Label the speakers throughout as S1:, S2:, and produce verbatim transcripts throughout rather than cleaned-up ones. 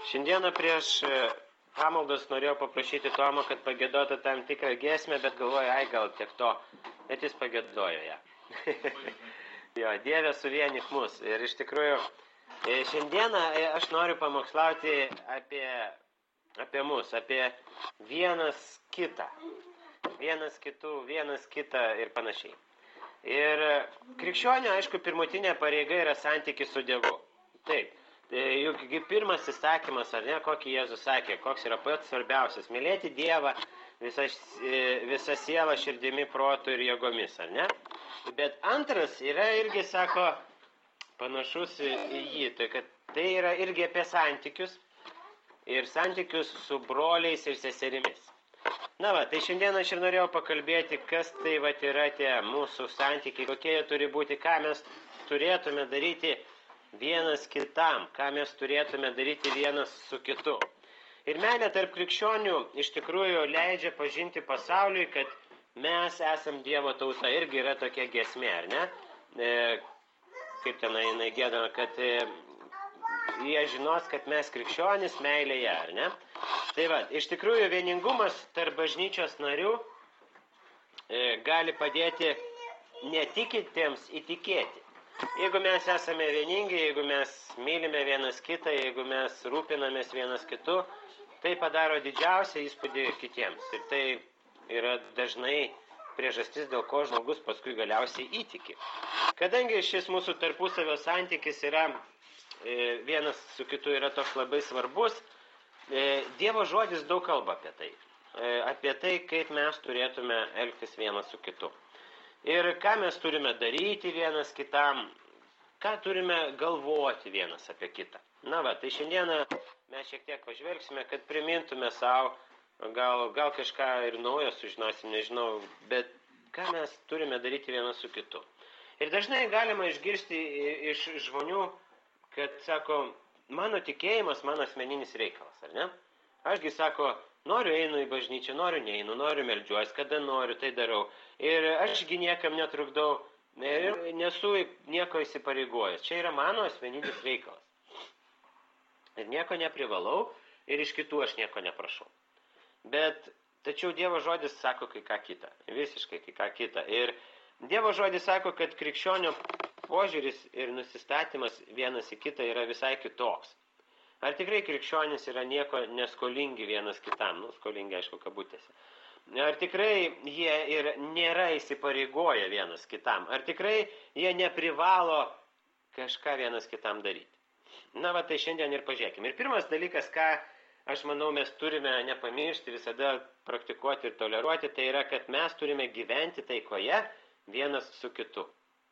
S1: Šiandieną prieš pamaldas norėjau paprašyti Tomo, kad pagiedotų tam tikrą giesmę, bet galvoju, ai gal tiek to, bet jis pagiedojo ją. Jo, Dieve suvienik mus. Ir iš tikrųjų, šiandieną aš noriu pamokslauti apie, apie mus, apie vienas kitą. Vienas kitų, vienas kitą ir panašiai. Ir krikščionio, aišku, pirmutinė pareiga yra santykis su Dievu. Taip. Juk pirmas įsakymas, ar ne, kokį Jėzus sakė, koks yra pats svarbiausias, mylėti Dievą visą, visą sielą, širdimi, protu ir jėgomis, ar ne? Bet antras yra irgi, sako, panašus į jį, tai kad tai yra irgi apie santykius ir santykius su broliais ir seserimis. Na va, tai šiandien aš ir norėjau pakalbėti, kas tai va yra tie mūsų santykiai, kokie jie turi būti, ką mes turėtume daryti vienas kitam, ką mes turėtume daryti vienas su kitu. Ir meilė tarp krikščionių iš tikrųjų leidžia pažinti pasauliui, kad mes esam Dievo tauta. Irgi yra tokia giesmė, ar ne? E, kaip tenai jinai giedama, kad e, jie žinos, kad mes krikščionys meilėje, ar ne? Tai va, iš tikrųjų vieningumas tarp bažnyčios narių e, gali padėti netikintiems įtikėti. Jeigu mes esame vieningi, jeigu mes mylime vienas kitą, jeigu mes rūpinamės vienas kitu, tai padaro didžiausią įspūdį kitiems. Ir tai yra dažnai priežastis, dėl ko žmogus paskui galiausiai įtiki. Kadangi šis mūsų tarpusavio santykis yra e, vienas su kitu yra toks labai svarbus, e, Dievo žodis daug kalba apie tai. E, apie tai, kaip mes turėtume elgtis vienas su kitu. Ir ką mes turime daryti vienas kitam, ką turime galvoti vienas apie kitą. Na va, tai šiandieną mes šiek tiek pažvelgsime, kad primintume savo, gal, gal kažką ir naujo sužinosim, nežinau, bet ką mes turime daryti vienas su kitu. Ir dažnai galima išgirsti iš žmonių, kad sako, mano tikėjimas, mano asmeninis reikalas, ar ne? Ašgi sako, noriu einu į bažnyčią, noriu neinu, noriu meldžiuosi, kada noriu, tai darau. Ir ašgi niekam netrukdau ir nesu nieko įsipareigojęs. Čia yra mano asmeninis reikalas. Ir nieko neprivalau ir iš kitų aš nieko neprašau. Bet tačiau Dievo žodis sako kai ką kitą. Visiškai kai ką kitą. Ir Dievo žodis sako, kad krikščionio požiūris ir nusistatymas vienas į kitą yra visai kitoks. Ar tikrai krikščionys yra nieko neskolingi vienas kitam, nu, skolingi, aišku, kabutėse. Ar tikrai jie ir nėra įsipareigoję vienas kitam, ar tikrai jie neprivalo kažką vienas kitam daryti. Na, va, tai šiandien ir pažiūrėkime. Ir pirmas dalykas, ką aš manau mes turime nepamiršti, visada praktikuoti ir toleruoti, tai yra, kad mes turime gyventi taikoje vienas su kitu.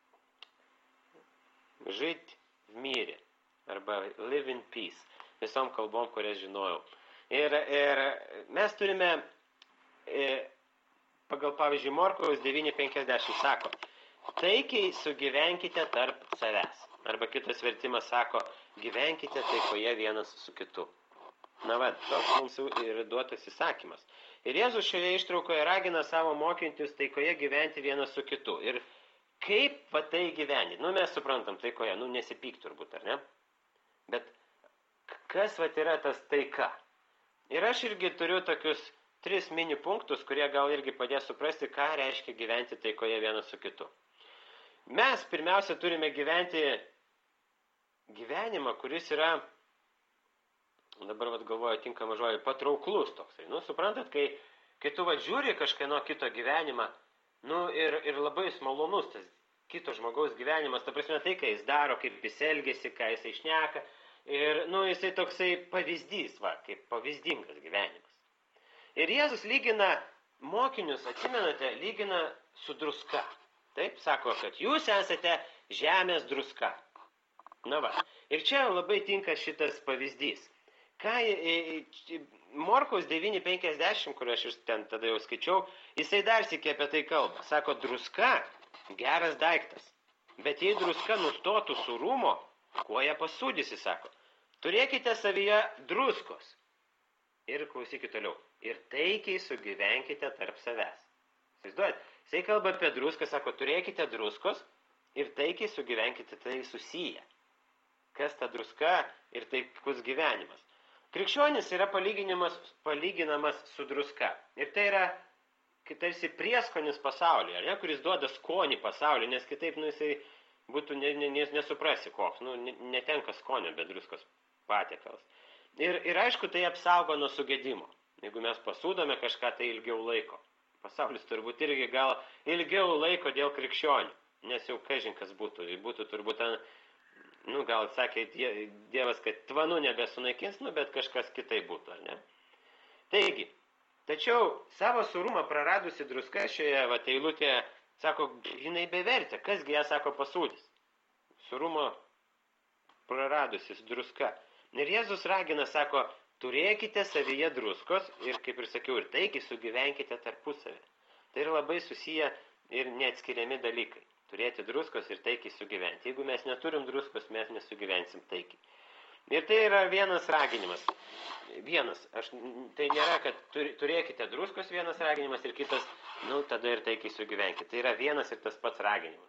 S1: Žyti v myri, arba live in peace. Visom kalbom, kurias žinojau. Ir, ir mes turime, e, pagal pavyzdžiui, Morkaus devyni penkiasdešimt sako, taikiai sugyvenkite tarp savęs. Arba kitas vertimas sako, gyvenkite taikoje vienas su kitu. Na va, toks mums yra duotas įsakymas. Ir Jėzus šioje ištraukoje ragina savo mokintis taikoje gyventi vienas su kitu. Ir kaip va tai gyventi? Nu, mes suprantam taikoje, nu, nesipyk turbūt, ar ne? Bet kas vat yra tas taika? Ir aš irgi turiu tokius tris mini punktus, kurie gal irgi padės suprasti, ką reiškia gyventi taikoje vienas su kitu. Mes pirmiausia turime gyventi gyvenimą, kuris yra, dabar vat galvoju tinkamą žodį, patrauklus toksai. Nu, suprantat, kai, kai tu vat žiūri kažkieno kito gyvenimą, nu ir, ir labai malonus tas kito žmogaus gyvenimas, ta prasme tai, ką jis daro, kaip jis elgiasi, ką jisai šneka. Ir, nu, jisai toksai pavyzdys, va, kaip pavyzdingas gyvenimas. Ir Jėzus lygina mokinius, atsimenate, lygina su druska. Taip, sako, kad jūs esate žemės druska. Na va, ir čia labai tinka šitas pavyzdys. Ką, Morkaus devyni penkiasdešimt, kur aš ten tada jau skaičiau, jisai dar sykį apie tai kalba. Sako, druska geras daiktas, bet jei druska nustotų sūrumo, kuo ją pasūdysi, sako. Turėkite savyje druskos. Ir klausykite toliau. Ir taikiai sugyvenkite tarp savęs. Įsivaizduojat? Jisai kalba apie druską, sako, turėkite druskos ir taikiai sugyvenkite, tai susiję. Kas ta druska ir taikus gyvenimas. Krikščionis yra palyginimas, palyginamas su druska. Ir tai yra tarsi prieskonis pasaulyje, ne, kuris duoda skonį pasaulyje, nes kitaip nu, jisai būtų ne, ne, nesuprasi koks, nu, netenka skonio be druskos patiekalas. Ir, ir aišku, tai apsaugo nuo sugedimo. Jeigu mes pasūdome kažką, tai ilgiau laiko. Pasaulis turbūt irgi gal ilgiau laiko dėl krikščionių, nes jau kažin kas būtų. Būtų turbūt ten, nu, gal sakė Dievas, kad tvanų nebesunaikins, nu, bet kažkas kitai būtų, ar ne? Taigi, tačiau savo surumą praradusi druska šioje vat, eilutėje, sako, jinai bevertė, kasgi ją sako pasūdis. Surumo praradusis druska. Ir Jėzus ragina, sako, turėkite savyje druskos ir, kaip ir sakiau, ir taikiai sugyvenkite tarpusavį. Tai yra labai susiję ir neatskiriami dalykai. Turėti druskos ir taikiai sugyventi. Jeigu mes neturim druskos, mes nesugyvensim taikiai. Ir tai yra vienas raginimas. Vienas. Aš, tai nėra, kad turėkite druskos vienas raginimas ir kitas, nu, tada ir taikiai sugyvenkite. Tai yra vienas ir tas pats raginimas.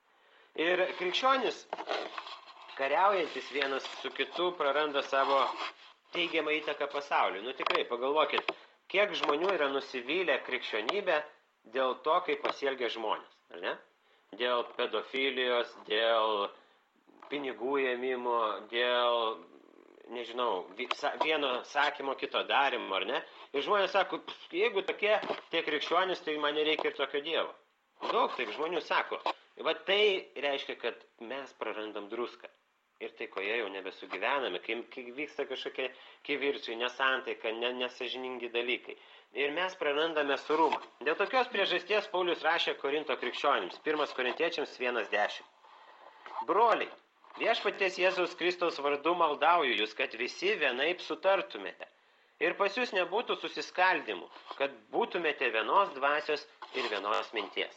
S1: Ir krikščionis, kariaujantis vienas su kitu, praranda savo teigiamą įtaką pasauliui. Nu tikrai, pagalvokit, kiek žmonių yra nusivylę krikščionybę dėl to, kaip pasielgia žmonės, ar ne? Dėl pedofilijos, dėl pinigų ėmimo, dėl, nežinau, vieno sakymo kito darimo, ar ne? Ir žmonės sako, jeigu tokie tie krikščionys, tai man nereikia ir tokio Dievo. Daug taip žmonių sako. Va tai reiškia, kad mes prarandam druską. Ir taikoje jau nebesugyvename, kai, kai vyksta kažkokie kivirčiai, nesantaika, ne, nesažiningi dalykai. Ir mes prarandame surumą. Dėl tokios priežasties Paulius rašė Korinto krikščionims, pirmas Korintiečiams vienas dešimt. Broliai, viešpaties Jėzaus Kristaus vardu maldauju jūs, kad visi vienaip sutartumėte. Ir pas jūs nebūtų susiskaldimų, kad būtumėte vienos dvasios ir vienos minties.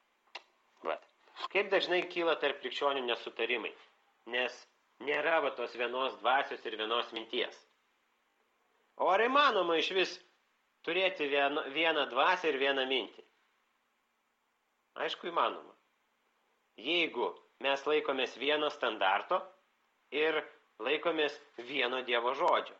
S1: Vat. Kaip dažnai kyla tarp krikščionių nesutarimai, nes nėra va tos vienos dvasios ir vienos minties. O ar įmanoma iš vis turėti vieną, vieną dvasią ir vieną mintį? Aišku, įmanoma. Jeigu mes laikomės vieno standarto ir laikomės vieno Dievo žodžio.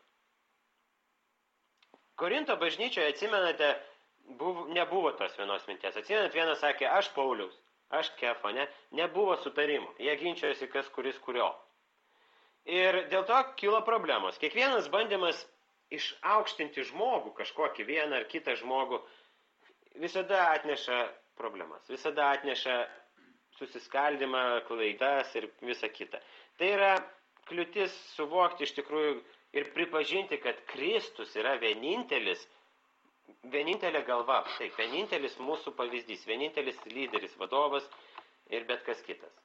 S1: Korinto bažnyčioje, atsimenate, buvo, nebuvo tos vienos minties. Atsimenat, vienas sakė, aš Pauliaus, aš Kefo, ne? Nebuvo sutarimų. Jie ginčiojosi, kas kuris kurio. Ir dėl to kilo problemos. Kiekvienas bandymas išaukštinti žmogų, kažkokį vieną ar kitą žmogų, visada atneša problemas. Visada atneša susiskaldimą, klaidas ir visa kita. Tai yra kliūtis suvokti iš tikrųjų ir pripažinti, kad Kristus yra vienintelis, vienintelė galva, taip, vienintelis mūsų pavyzdys, vienintelis lyderis, vadovas ir bet kas kitas.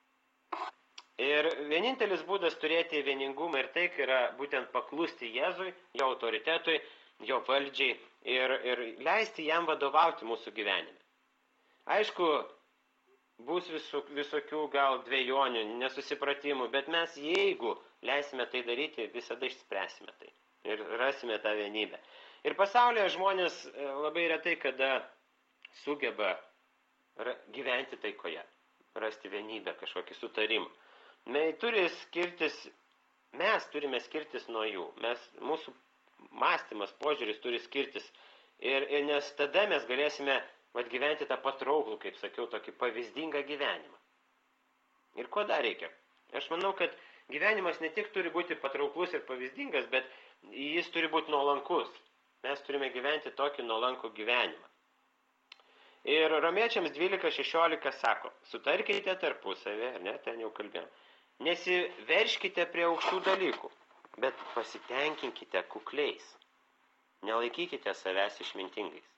S1: Ir vienintelis būdas turėti vieningumą ir tai yra būtent paklusti Jėzui, jo autoritetui, jo valdžiai ir, ir leisti jam vadovauti mūsų gyvenime. Aišku, bus visų, visokių gal dvejonių, nesusipratimų, bet mes jeigu leisime tai daryti, visada išspręsime tai ir rasime tą vienybę. Ir pasaulyje žmonės labai retai kada sugeba gyventi taikoje, rasti vienybę, kažkokį sutarimą. Mes, turi skirtis, mes turime skirtis nuo jų, mes, mūsų mąstymas, požiūris turi skirtis ir, ir nes tada mes galėsime vat, gyventi tą patrauklų, kaip sakiau, tokį pavyzdingą gyvenimą. Ir ko dar reikia? Aš manau, kad gyvenimas ne tik turi būti patrauklus ir pavyzdingas, bet jis turi būti nuolankus. Mes turime gyventi tokį nuolankų gyvenimą. Ir Romiečiams dvylika šešiolika sako, sutarkite tarpusavį, ne, ten jau kalbėjom, nesiverškite prie aukštų dalykų, bet pasitenkinkite kukliais, nelaikykite savęs išmintingais.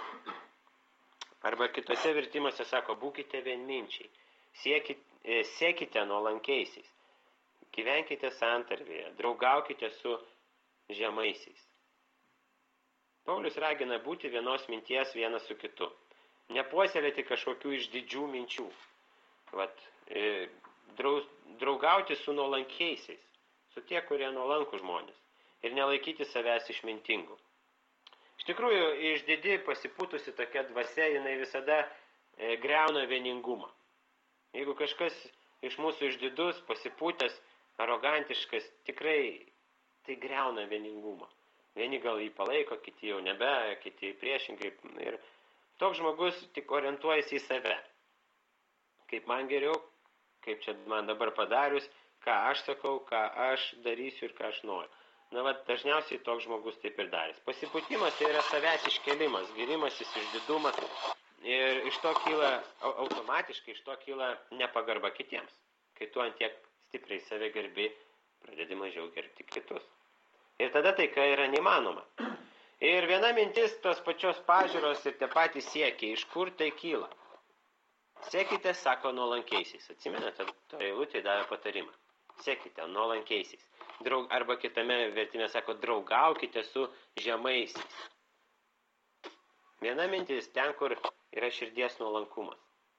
S1: Arba kitose vertimuose sako, būkite vienminčiai, siekite, siekite nuolankiaisiais, gyvenkite santarvėje, draugaukite su žemaisiais. Paulius ragina būti vienos minties vienas su kitu, nepuoselėti kažkokių išdidžių minčių, vat, draugauti su nuolankiaisiais, su tie, kurie nuolankų žmonės, ir nelaikyti savęs išmintingų. Iš tikrųjų, išdidi pasipūtusi tokia dvasia, jinai visada e, greuna vieningumą. Jeigu kažkas iš mūsų išdidus, pasipūtęs, arogantiškas, tikrai tai greuna vieningumą. Vieni gal jį palaiko, kiti jau nebe, kiti priešingai. Ir toks žmogus tik orientuojasi į save. Kaip man geriau, kaip čia man dabar padarius, ką aš sakau, ką aš darysiu ir ką aš noriu. Na, va, dažniausiai toks žmogus taip ir darys. Pasipūtimas tai yra savęs iškelimas, gyrimasis, išdidumas. Ir iš to kyla, automatiškai iš to kyla nepagarba kitiems. Kai tu ant tiek stipriai save gerbi, pradedi mažiau gerbti kitus. Ir tada taika yra neįmanoma. Ir viena mintis tos pačios pažiūros ir tie patys siekiai, iš kur tai kyla. Sekite, sako, nuolankiaisiais. Atsimenate, to eilutė davė patarimą. Sekite, nuolankiaisiais. Draug, arba kitame vertime sako, draugaukite su žemaisiais. Viena mintis ten, kur yra širdies nuolankumas.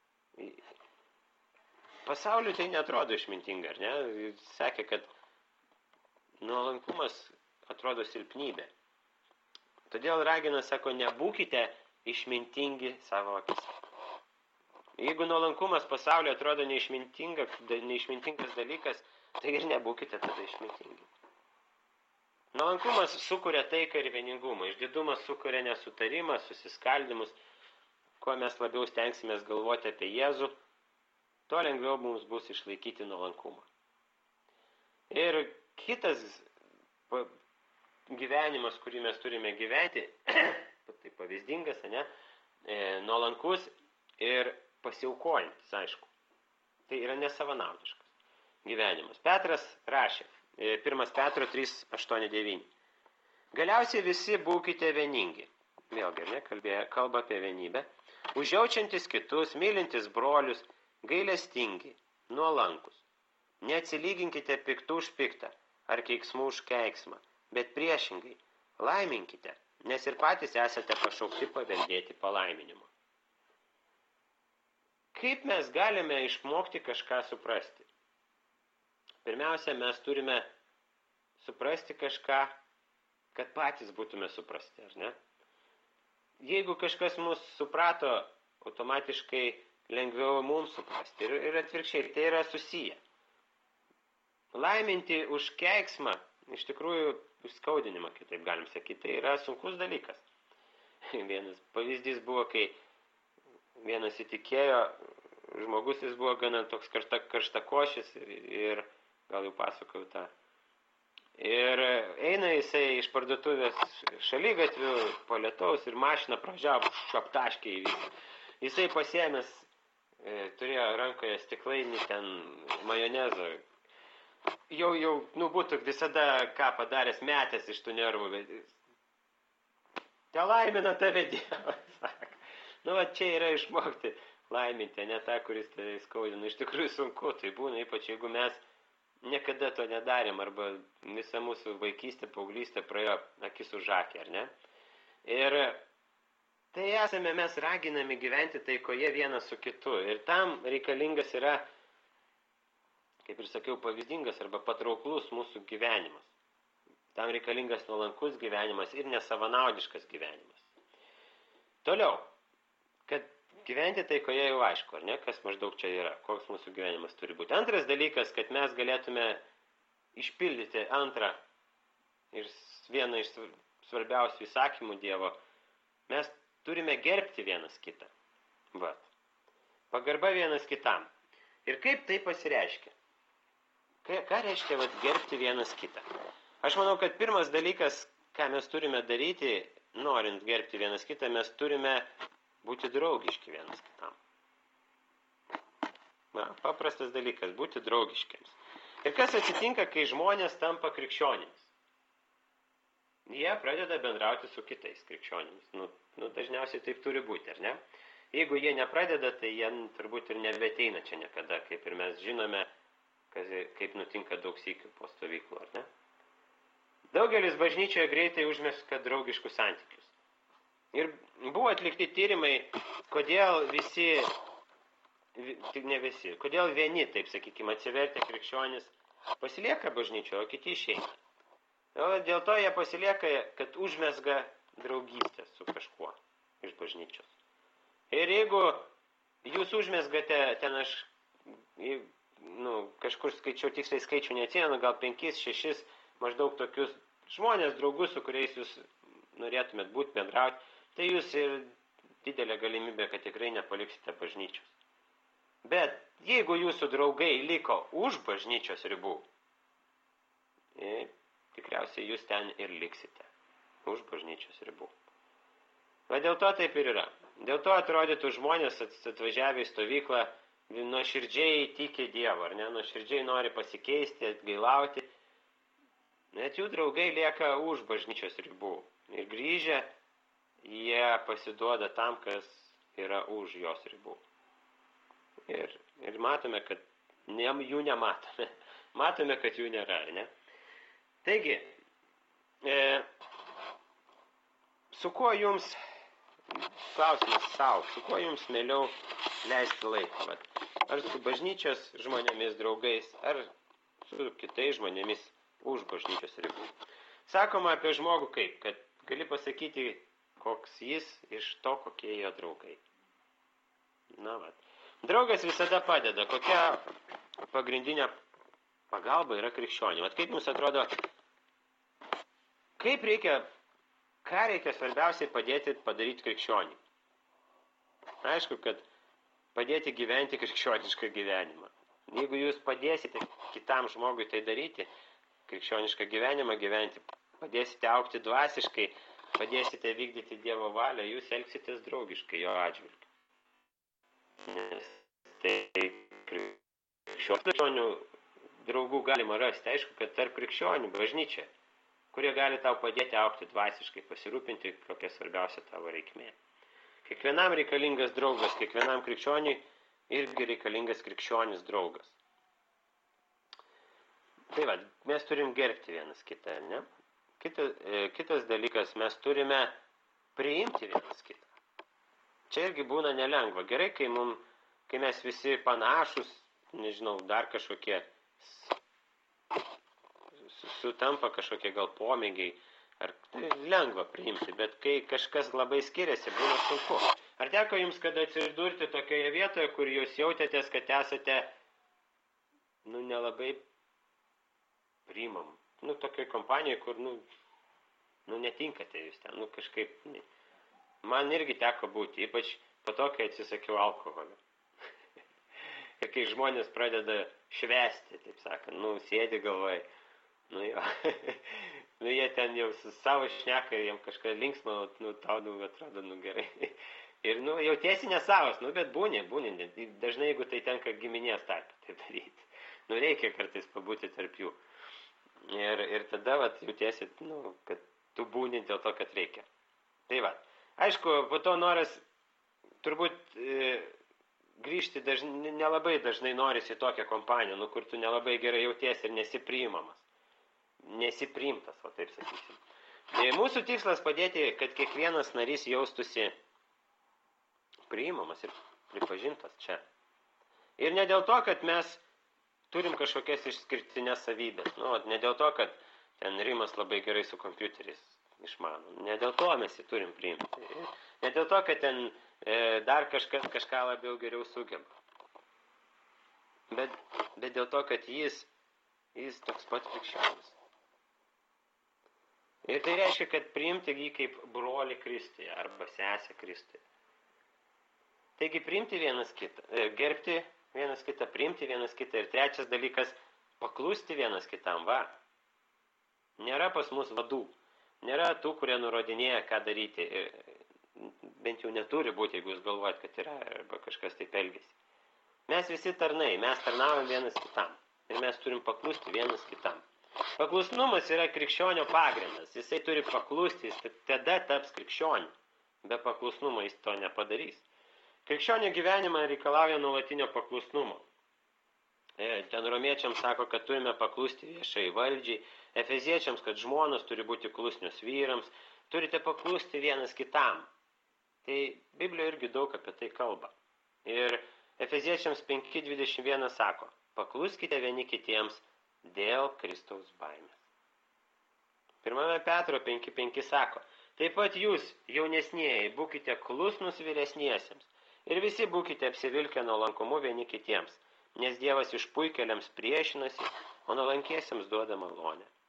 S1: Pasauliu tai netrodo išmintinga, ar ne? Jis sakė, kad nuolankumas atrodo silpnybė. Todėl ragina, sako, nebūkite išmintingi savo akise. Jeigu nuolankumas pasaulyje atrodo neišmintinga, neišmintingas dalykas, tai ir nebūkite tada išmintingi. Nuolankumas sukuria taiką ir vieningumą. Išdidumas sukuria nesutarimą, susiskaldimus. Kuo mes labiau stengsimės galvoti apie Jėzų, to lengviau mums bus išlaikyti nuolankumą. Ir kitas gyvenimas, kurį mes turime gyventi, tai pavyzdingas, ne, e, nuolankus ir pasiaukojantis, aišku. Tai yra nesavanaudiškas gyvenimas. Petras rašė, e, pirmas Petro trys, aštuoni, devyni. Galiausiai visi būkite vieningi. Vėlgi, ne, kalbė, kalba apie vienybę. Užjaučiantis kitus, mylintis brolius, gailestingi, nuolankus. Neatsilyginkite piktų už piktą ar keiksmų už keiksmą, bet priešingai, laiminkite, nes ir patys esate pašaukti paveldėti palaiminimą. Kaip mes galime išmokti kažką suprasti? Pirmiausia, mes turime suprasti kažką, kad patys būtume suprasti, ar ne? Jeigu kažkas mus suprato, automatiškai lengviau mums suprasti. Ir, ir atvirkščiai, tai yra susiję. Laiminti už keiksmą, iš tikrųjų, skaudinimą, kitaip galim sakyti, tai yra sunkus dalykas. Vienas pavyzdys buvo, kai vienas įtikėjo, žmogus jis buvo gana toks karšta, karštakošis ir, ir gal jau pasakojau tą. Ir eina jisai iš parduotuvės šaligatvių po lietaus ir mašina pražiavo šaptaškiai įvyko. Jisai pasiėmęs, e, turėjo rankoje stiklainį ten majonezo. Jau, jau, nu, būtų visada ką padaręs, metęs iš tų nervų, bet te laimina tave Dievas, sako. Nu, va, čia yra išmokti laiminti, ne tą, kuris tave skaudina. Iš tikrųjų sunku, tai būna, ypač jeigu mes niekada to nedarėm, arba visa mūsų vaikystė, paauglystė praėjo akis už akį, ar ne? Ir tai esame mes raginami gyventi taikoje vienas su kitu. Ir tam reikalingas yra, kaip ir sakiau, pavyzdingas arba patrauklus mūsų gyvenimas. Tam reikalingas nuolankus gyvenimas ir nesavanaudiškas gyvenimas. Toliau, kad gyventi taikoje jau aišku, ar ne, kas maždaug čia yra, koks mūsų gyvenimas turi būti. Antras dalykas, kad mes galėtume išpildyti antrą ir vieną iš svarbiausių įsakymų Dievo, mes turime gerbti vienas kitą. Vat. Pagarba vienas kitam. Ir kaip tai pasireiškia? Ką reiškia vat, gerbti vienas kitą? Aš manau, kad pirmas dalykas, ką mes turime daryti, norint gerbti vienas kitą, mes turime būti draugiški vienas kitam. Na, paprastas dalykas, būti draugiškiams. Ir kas atsitinka, kai žmonės tampa krikščionimis? Jie pradeda bendrauti su kitais krikščionimis. Nu, nu, dažniausiai taip turi būti, ar ne? Jeigu jie nepradeda, tai jie turbūt ir nebeteina čia niekada, kaip ir mes žinome, kaip nutinka daug sykių po stovyklų, ar ne? Daugelis bažnyčioje greitai užmezga draugiškus santykius. Ir buvo atlikti tyrimai, kodėl visi, tik ne visi, kodėl vieni, taip sakykime, atsivertę krikščionis pasilieka bažnyčioje, o kiti išeina. O dėl to jie pasilieka, kad užmezga draugystę su kažkuo iš bažnyčios. Ir jeigu jūs užmezgate, ten aš nu, kažkur skaičiau, tiksliai skaičių neatsimenu, gal penkis, šešis maždaug tokius žmonės, draugus, su kuriais jūs norėtumėt būti, bendrauti, tai jūs ir didelė galimybė, kad tikrai nepaliksite bažnyčios. Bet jeigu jūsų draugai liko už bažnyčios ribų, tai tikriausiai jūs ten ir liksite, už bažnyčios ribų. Va dėl to taip ir yra. Dėl to atrodytų žmonės atvažiavę į stovyklą nuoširdžiai tiki Dievą, ar ne, nuoširdžiai nori pasikeisti, atgailauti, net jų draugai lieka už bažnyčios ribų. Ir grįžę, jie pasiduoda tam, kas yra už jos ribų. Ir, ir matome, kad ne, jų nematome. Matome, kad jų nėra, ne? Taigi, e, su kuo jums, klausimas savo, su kuo jums mieliau leisti laiką? Vat? Ar su bažnyčios žmonėmis draugais, ar su kitais žmonėmis už bažnyčios ribų? Sakoma apie žmogų kaip, kad gali pasakyti, koks jis iš to, kokie jo draugai. Na, vat. Draugas visada padeda. Kokia pagrindinė pagalba yra krikščionių? Vat kaip jums atrodo, kaip reikia, ką reikia svarbiausiai padėti padaryti krikščionį? Aišku, kad padėti gyventi krikščionišką gyvenimą. Jeigu jūs padėsite kitam žmogui tai daryti, krikščionišką gyvenimą gyventi, padėsite augti dvasiškai, padėsite vykdyti Dievo valią, jūs elgsitės draugiškai jo atžvilgiu. Nes tai krikščionių draugų galima rasti. Aišku, kad tarp krikščionių bažnyčia, kurie gali tau padėti augti dvasiškai, pasirūpinti, kokia svarbiausia tavo reikmė. Kiekvienam reikalingas draugas, kiekvienam krikščioniui irgi reikalingas krikščionis draugas. Tai va, mes turim gerbti vienas kitą, ne? Kita, kitas dalykas, mes turime priimti vienas kitą. Čia irgi būna nelengva. Gerai, kai, mum, kai mes visi panašus, nežinau, dar kažkokie sutampa kažkokie gal pomėgiai, ar tai lengva priimti, bet kai kažkas labai skiriasi, būna sunku. Ar teko jums kada atsidurti tokioje vietoje, kur jūs jautėtės, kad esate, nu, nelabai priimam. Nu, tokioje kompanijoje, kur, nu, nu, netinkate jūs ten, nu, kažkaip, ne. Man irgi teko būti, ypač po to, kai atsisakiau alkoholio. Ir kai žmonės pradeda švęsti, taip sakant, nu, sėdi galvoj, nu, jo, nu, jie ten jau su savo šneka, jiem kažką linksma, nu, tau, nu, atrodo, nu, gerai. Ir, nu, jau tiesi nesavas, nu, bet būni, būni, dažnai, jeigu tai tenka giminės tarp, tai daryti. Nu, reikia kartais pabūti tarp jų. Ir, ir tada, vat, jau tiesi, nu, kad tu būni dėl to, kad reikia. Tai, vat. Aišku, po to noras turbūt e, grįžti dažnai, nelabai dažnai norisi į tokią kompaniją, nu, kur tu nelabai gerai jautiesi ir nesipriimamas. Nesipriimtas, o taip sakysim. E, mūsų tikslas padėti, kad kiekvienas narys jaustųsi priimamas ir pripažintas čia. Ir ne dėl to, kad mes turim kažkokias išskirtinės savybės. Nu, ne dėl to, kad ten Rimas labai gerai su kompiuteriais išmano. Ne dėl to mes jį turim priimti. Ne dėl to, kad ten e, dar kažkas kažką labiau geriau sugeba. Bet, bet dėl to, kad jis, jis toks pat krikščionis. Ir tai reiškia, kad priimti jį kaip brolį Kristuje arba sesę Kristuje. Taigi priimti vienas kitą, e, gerbti vienas kitą, priimti vienas kitą. Ir trečias dalykas, paklusti vienas kitam. Va. Nėra pas mus vadų. Nėra tų, kurie nurodinėja, ką daryti. Bent jau neturi būti, jeigu jūs galvojat, kad yra, arba kažkas taip elgiasi. Mes visi tarnai, mes tarnaujam vienas kitam. Ir mes turim paklusti vienas kitam. Paklusnumas yra krikščionio pagrindas. Jisai turi paklusti, jis tada taps krikščioniu. Be paklusnumo jis to nepadarys. Krikščionio gyvenimą reikalauja nuolatinio paklusnumo. Ten romiečiams sako, kad turime paklusti viešai valdžiai, efeziečiams, kad žmonos turi būti klusnios vyrams, turite paklusti vienas kitam. Tai Biblijoje irgi daug apie tai kalba. Ir efeziečiams penki dvidešimt vienas sako, pakluskite vieni kitiems dėl Kristaus baimės. Pirmame Petro penki penki sako, taip pat jūs, jaunesnieji, būkite klusnus vyresniesiems ir visi būkite apsivilkę nuolankumu vieni kitiems. Nes Dievas išpuikėliams priešinasi, o nuolankiesiems duoda malonę.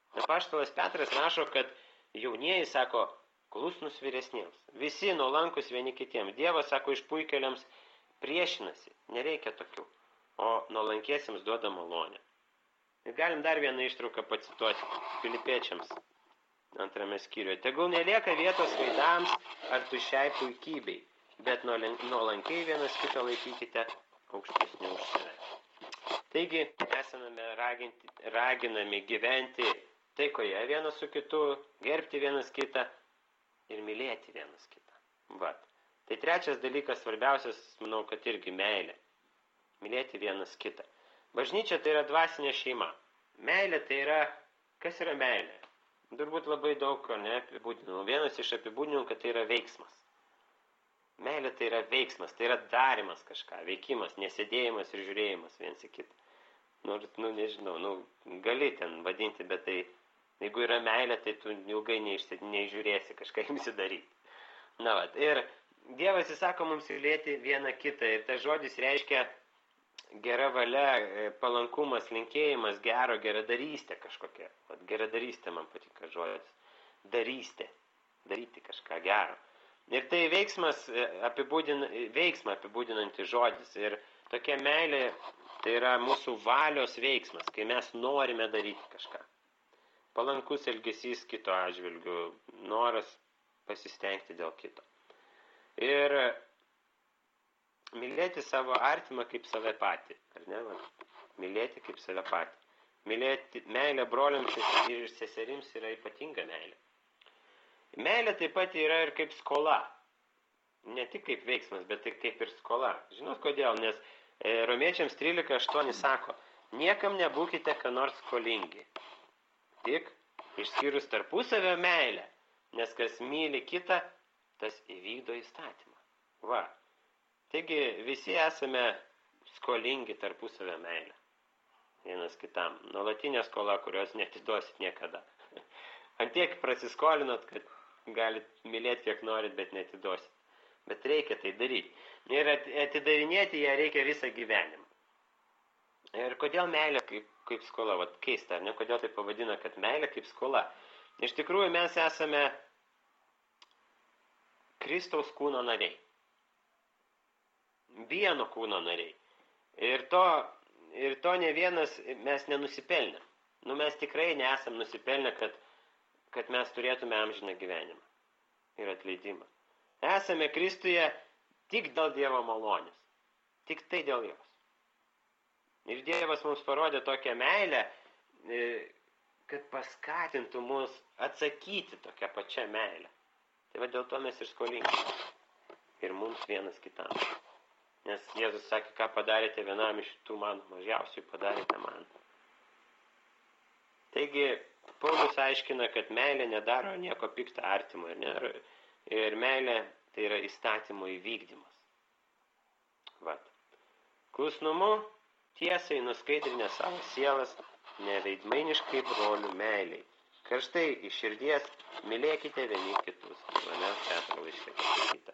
S1: Apaštalas Petras rašo, kad jaunieji, sako, klusnus vyresniems. Visi nuolankus vieni kitiems. Dievas, sako, išpuikėliams priešinasi. Nereikia tokių. O nuolankiesiems duoda malonę. Ir galim dar vieną ištrauką pacituoti Filipiečiams antrame skyriuje. Tegul nelieka vietos vaidams ar tuščiai puikybei, bet nuolankiai vienas kitą laikykite aukštesniu už save. Taigi, esame raginti, raginami gyventi taikoje vienas su kitu, gerbti vienas kitą ir mylėti vienas kitą. Vat. Tai trečias dalykas, svarbiausias, manau, kad irgi meilė. Mylėti vienas kitą. Bažnyčia tai yra dvasinė šeima. Meilė tai yra, kas yra meilė? Turbūt labai daug, ne, apibūdinimų. Vienas iš apibūdinimų, kad tai yra veiksmas. Meilė tai yra veiksmas, tai yra darimas kažką, veikimas, nesėdėjimas ir žiūrėjimas viens į kitą. Nors, nu, nežinau, nu, gali ten vadinti, bet tai, jeigu yra meilė, tai tu ilgai neišsėd, neižiūrėsi, kažką imsi daryti. Na, vat, ir Dievas įsako mums mylėti vieną kitą, ir tas žodis reiškia gera valia, palankumas, linkėjimas, gero, geradarystė kažkokia. Vat, geradarystė man patinka žodis. Darystė, daryti kažką gero. Ir tai veiksmas apibūdin, veiksmą apibūdinantis žodis. Ir tokia meilė, tai yra mūsų valios veiksmas, kai mes norime daryti kažką. Palankus elgesys kito atžvilgiu, noras pasistengti dėl kito. Ir mylėti savo artimą kaip save patį. Ar ne? Mylėti kaip save patį. Mylėti, meilė broliams ir seserims yra ypatinga meilė. Meilė taip pat yra ir kaip skola. Ne tik kaip veiksmas, bet ir kaip ir skola. Žinot kodėl? Nes e, Romiečiams trylika aštuoni sako, niekam nebūkite ką nors skolingi. Tik išskyrus tarpusavio meilę, nes kas myli kitą, tas įvykdo įstatymą. Va. Taigi visi esame skolingi tarpusavio meilę. Vienas kitam. Nuolatinė skola, kurios neatiduosit niekada. Antiek prasiskolinot, kad galit mylėti kiek norit, bet neatiduosit. Bet reikia tai daryti. Ir atidavinėti ją reikia visą gyvenimą. Ir kodėl meilė kaip, kaip skola? Vat keista, ar ne? Kodėl tai pavadina, kad meilė kaip skola? Iš tikrųjų mes esame Kristaus kūno nariai. Vieno kūno nariai. Ir to, ir to ne vienas mes nenusipelnėm. Nu, mes tikrai nesam nusipelnę, kad, kad mes turėtume amžiną gyvenimą ir atleidimą. Esame Kristuje tik dėl Dievo malonės. Tik tai dėl jos. Ir Dievas mums parodė tokią meilę, kad paskatintų mus atsakyti tokią pačią meilę. Tai va dėl to mes ir skolingi. Ir mums vienas kitam. Nes Jėzus sakė, ką padarėte vienam iš tų man mažiausiai, padarėte man. Taigi, Paulius aiškina, kad meilė nedaro nieko piktą artimo. Ir, ir meilė tai yra įstatymo įvykdymas. Vat. Klusnumu tiesai nuskaidrinę savo sielas, neveidmainiškai brolių meiliai. Karštai iš širdies mylėkite vieni kitus. Mane Petro laiške pasakyta.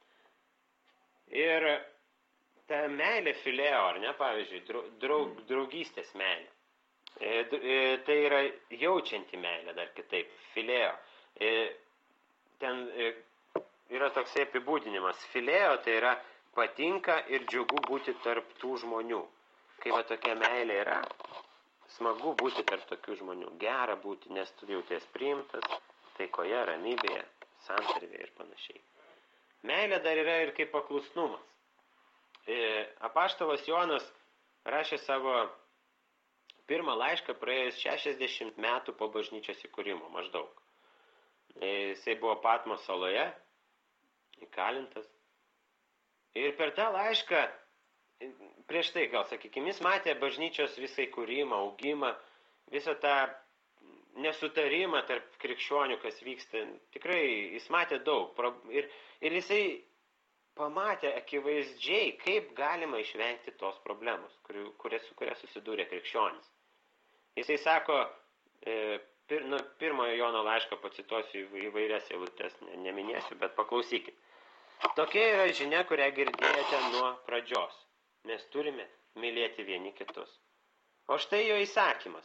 S1: Ir ta meilė fileo, ar ne, pavyzdžiui, draug, draugystės meilė. E, e, tai yra jaučianti meilė dar kitaip, fileo. E, ten e, yra toksai apibūdinimas. Fileo tai yra patinka ir džiugu būti tarp tų žmonių. Kai va tokia meilė yra, smagu būti tarp tokių žmonių. Gera būti, nes tu jauties priimtas, taikoje, ramybėje, santarvėje ir panašiai. Meilė dar yra ir kaip paklusnumas. Apaštalas Jonas rašė savo pirmą laišką praėjus šešiasdešimt metų po bažnyčios įkūrimo maždaug. Jisai buvo Patmos saloje, įkalintas. Ir per tą laišką, prieš tai gal sakykime, jis matė bažnyčios visą įkūrimą, augimą, visą tą nesutarimą tarp krikščionių, kas vyksta. Tikrai jis matė daug. Ir, ir jisai pamatė akivaizdžiai, kaip galima išvengti tos problemos, kurie, su kuria susidūrė krikščionis. Jisai sako, pir, nu, pirmojo Jono laiško pacituosiu įvairias eilutes, ne, neminėsiu, bet paklausykit. Tokia yra žinia, kurią girdėjote nuo pradžios. Mes turime mylėti vieni kitus. O štai jo įsakymas.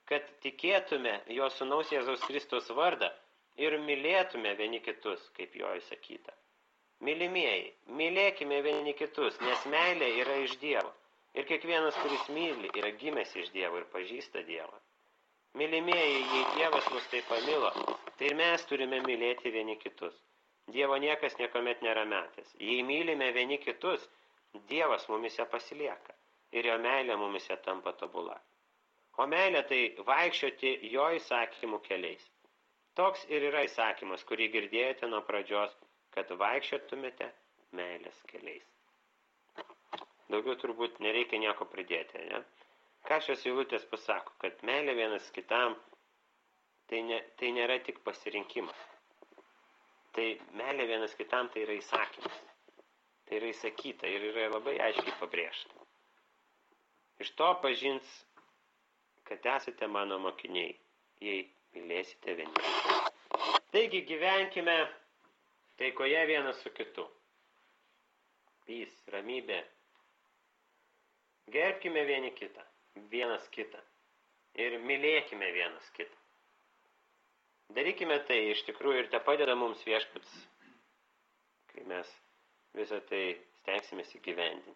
S1: kad tikėtume jo sūnaus Jėzaus Kristaus vardą ir mylėtume vieni kitus, kaip jo įsakyta. Mylimieji, mylėkime vieni kitus, nes meilė yra iš Dievo. Ir kiekvienas, kuris myli, yra gimęs iš Dievo ir pažįsta Dievą. Mylimieji, jei Dievas mus taip pamilo, tai ir mes turime mylėti vieni kitus. Dievo niekas niekuomet nėra metęs. Jei mylime vieni kitus, Dievas mumise pasilieka ir jo meilė mumise tampa tobula. O meilė tai vaikščioti jo įsakymų keliais. Toks ir yra įsakymas, kurį girdėjote nuo pradžios, kad vaikščiotumėte meilės keliais. Daugiau turbūt nereikia nieko pridėti, ne? Ką šios eilutės pasako, kad meilė vienas kitam tai, ne, tai nėra tik pasirinkimas. Tai meilė vienas kitam tai yra įsakymas. Tai yra įsakyta ir yra labai aiškiai pabrėžta. Iš to pažins, kad esate mano mokiniai, jei mylėsite vieni. Taigi gyvenkime taikoje vienas su kitu. Pys, ramybė. Gerbkime vieni kitą, vienas kitą. Ir mylėkime vienas kitą. Darykime tai iš tikrųjų ir te padeda mums viešpats, kai mes visą tai stengsimės įgyvendinti.